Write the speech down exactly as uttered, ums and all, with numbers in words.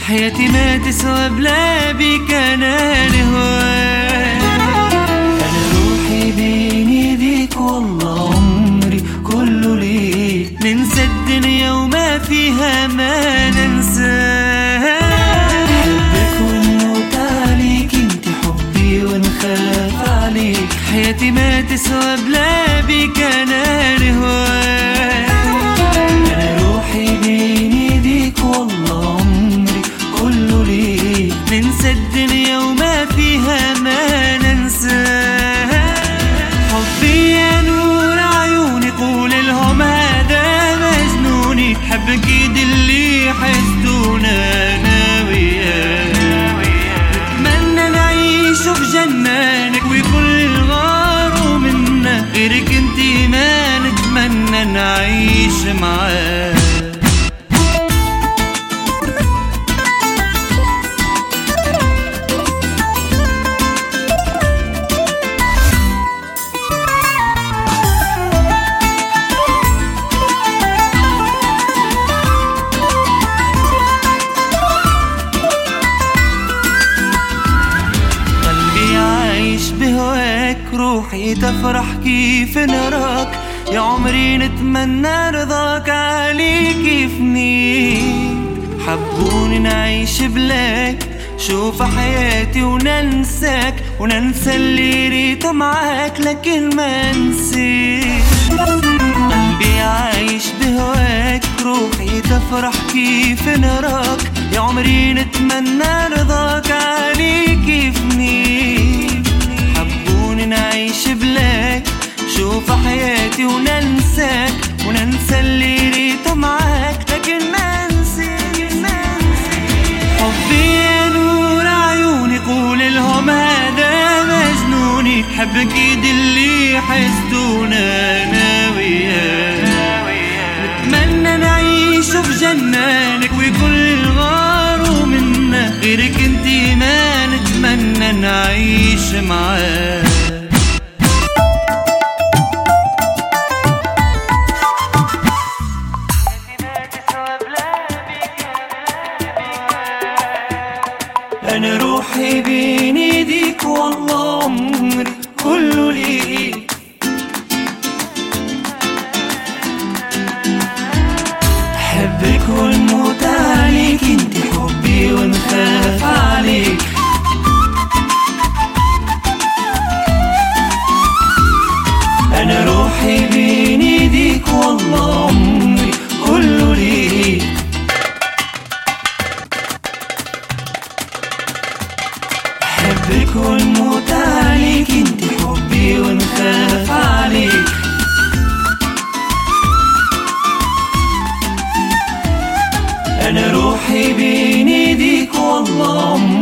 حياتي ما تسوى بلا بيك، أنا لهواك. أنا روحي بين ايديك والله عمري كله ليك، ننسى الدنيا وما فيها ما ننساها. حبك ونموت عليك، انت حبي ونخاف عليك، حياتي ما تسوى بلا بيك، أنا لهواك. أنا روحي بين ايديك والله عمري كله ليك، ننسى الدنيا وما فيها ما ننساها. حبي يا نور عيوني، قول لهم هذا مجنوني، حب اكيد اللي حسدونا انا وياك. نتمنى نعيش في جنانك وكل الغار منا، غيرك انتي ما نتمنى نعيش معاك. بهواك روحي تفرح كيف نراك، يا عمري نتمنى رضاك عليك يفنيك. حبوني نعيش بلاك، شوف حياتي وننساك، وننسى اللي ريته معاك لكن ما نسيت. قلبي عايش بهواك روحي تفرح كيف نراك، يا عمري نتمنى رضاك عليك يفنيك. نعيش بلاك، شوف حياتي وننساك، وننسى اللي ريته معاك لكن ما نسيت. حبي يا نور عيوني، قول لهم هذا مجنوني، حب اكيد اللي حسدونا انا وياك. نتمنى نعيش في جنانك وكل الغار منا، غيرك انتي ما نتمنى نعيش معاك. أنا روحي بين ايديك والله عمري كله ليك، حبك ونموت عليك، انت حبي ونخاف عليك. أنا روحي بين ايديك والله عمري كله ليك، حبك ونموت عليك، انت حبي ونخاف عليك. أنا روحي بين ايديك والله